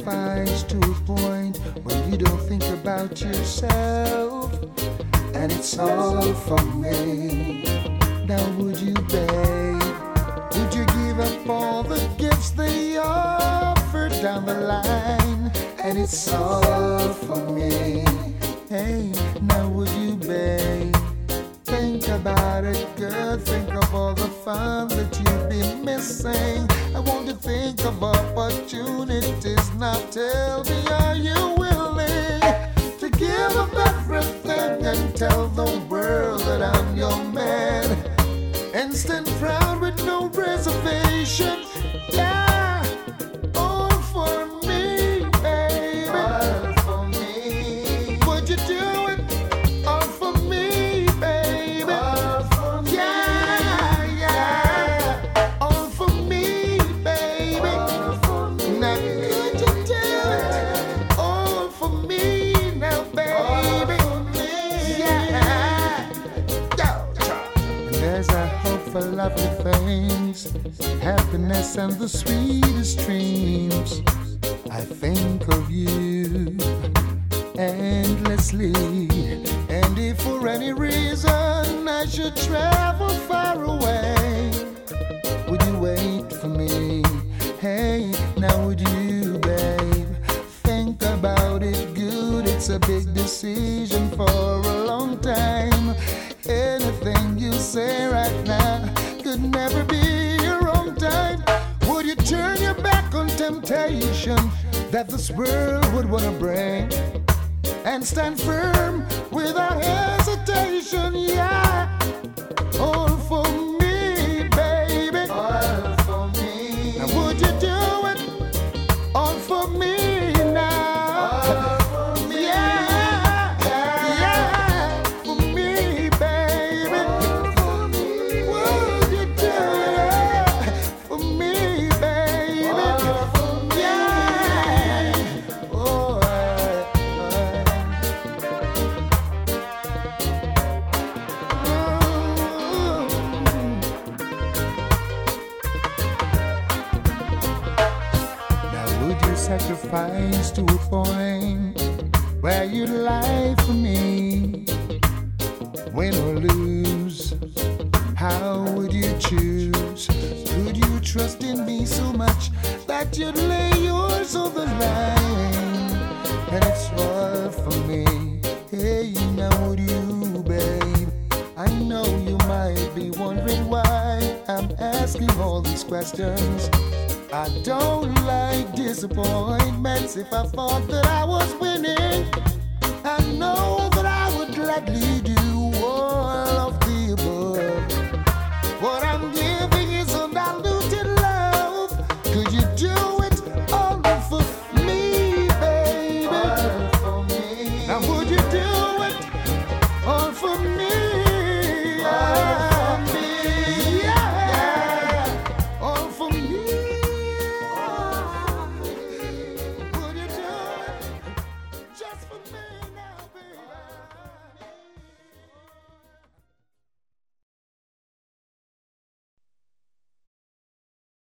sacrifice to a point where you don't think about yourself, and it's all for me. Now would you, babe? Would you give up all the gifts they offered down the line? And it's all for me. Hey, now would you, babe? Think about it, girl. Think of all the fun that you've been missing. I want to think of opportunities. Now tell me, are you willing to give up everything and tell the world that I'm your man? And stand proud with no reservation. Yeah, all for me, baby. All for me. Would you do it? All for me, baby. All for me. Yeah, yeah. All for me, baby. All for me. Now could you do it? All for me, now, baby. All for me. Yeah. And there's a hope for lovely things, happiness and the sweetest dreams. I think of you endlessly, and if for any reason I should travel far away, would you wait for me? Hey, now would you, babe? Think about it good. It's a big decision for a long time. Anything you say right now could never be your own time. Would you turn your back on temptation that this world would want to bring, and stand firm without hesitation? Yeah, all for me, baby. All for me. Now would you do it? All for me now. All for me. Yeah, yeah, for me, baby. All for me. Would you do it for me, baby? All for me. Yeah. Oh, now would you sacrifice to a point where you'd lie for me? Win or lose, how would you choose? Could you trust in me so much that you'd lay yours on the line? And it's all for me. Hey, now would you, babe? I know you might be wondering why I'm asking all these questions. I don't like disappointments. If I thought that I was winning, I know that I would gladly